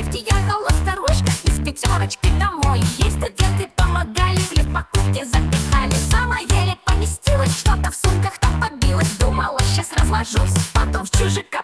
лифте ехала старушка из пятерочки домой. Ей студенты помогали, в лифт покупки запихали. Сама еле поместилась, что-то в сумках там побилось. Думала, сейчас разложусь, потом в чужика